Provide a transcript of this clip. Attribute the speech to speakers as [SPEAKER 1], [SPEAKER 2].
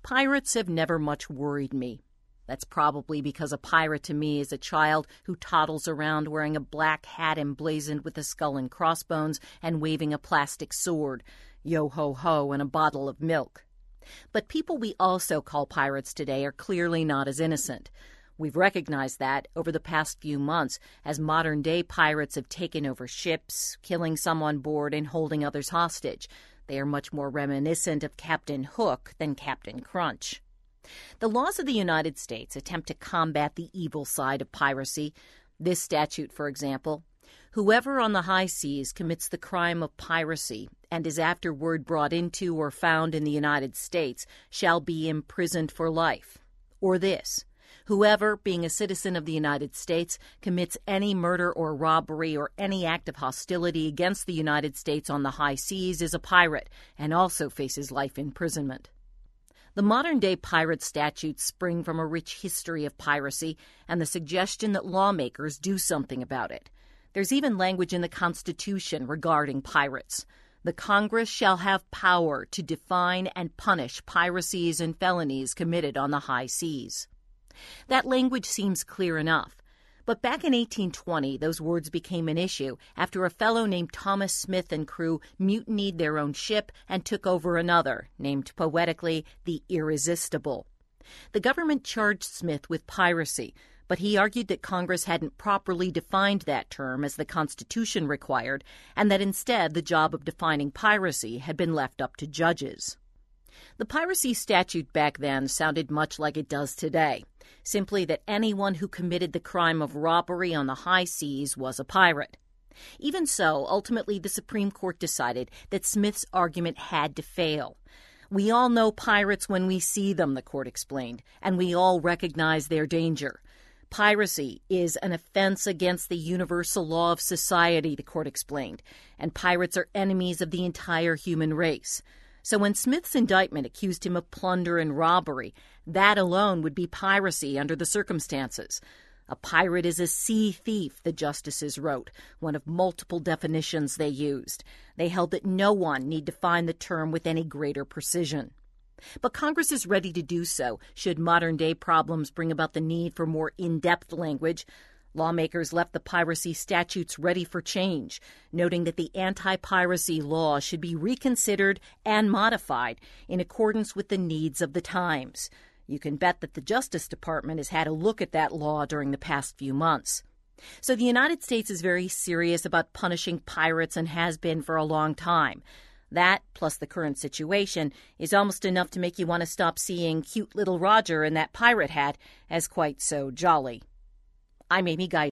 [SPEAKER 1] Pirates have never much worried me. That's probably because a pirate to me is a child who toddles around wearing a black hat emblazoned with a skull and crossbones and waving a plastic sword, yo-ho-ho, and a bottle of milk. But people we also call pirates today are clearly not as innocent. We've recognized that over the past few months as modern-day pirates have taken over ships, killing some on board and holding others hostage. They are much more reminiscent of Captain Hook than Captain Crunch. The laws of the United States attempt to combat the evil side of piracy. This statute, for example, whoever on the high seas commits the crime of piracy and is afterward brought into or found in the United States shall be imprisoned for life. Or this, whoever, being a citizen of the United States, commits any murder or robbery or any act of hostility against the United States on the high seas is a pirate and also faces life imprisonment. The modern-day pirate statutes spring from a rich history of piracy and the suggestion that lawmakers do something about it. There's even language in the Constitution regarding pirates. The Congress shall have power to define and punish piracies and felonies committed on the high seas. That language seems clear enough. But back in 1820, those words became an issue after a fellow named Thomas Smith and crew mutinied their own ship and took over another, named poetically the Irresistible. The government charged Smith with piracy, but he argued that Congress hadn't properly defined that term as the Constitution required, and that instead the job of defining piracy had been left up to judges. The piracy statute back then sounded much like it does today, simply that anyone who committed the crime of robbery on the high seas was a pirate. Even so, ultimately the Supreme Court decided that Smith's argument had to fail. We all know pirates when we see them, the court explained, and we all recognize their danger. Piracy is an offense against the universal law of society, the court explained, and pirates are enemies of the entire human race. So when Smith's indictment accused him of plunder and robbery, that alone would be piracy under the circumstances. A pirate is a sea thief, the justices wrote, one of multiple definitions they used. They held that no one need define the term with any greater precision. But Congress is ready to do so should modern-day problems bring about the need for more in-depth language. Lawmakers left the piracy statutes ready for change, noting that the anti-piracy law should be reconsidered and modified in accordance with the needs of the times. You can bet that the Justice Department has had a look at that law during the past few months. So the United States is very serious about punishing pirates and has been for a long time. That, plus the current situation, is almost enough to make you want to stop seeing cute little Roger in that pirate hat as quite so jolly. I'm Amy Guy.